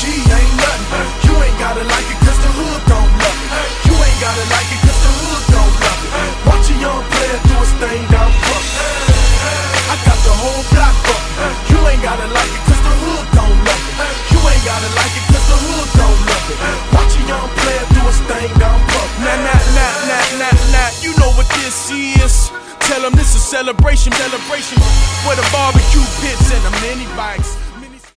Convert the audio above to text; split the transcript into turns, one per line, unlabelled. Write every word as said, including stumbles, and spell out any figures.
G ain't nothing. You ain't gotta like it cause the hood don't love it. You ain't gotta like it cause the hood don't love it. Watch a young player do his thing down front. I got the whole block bucking. You ain't gotta like it cause the hood don't love it. You ain't gotta like it cause the hood don't love it. Watch a young player do his thing down front.
Nah, nah, nah, nah, nah, nah, you know what this is. Tell them this is celebration, celebration. For the barbecue pits and the mini bikes.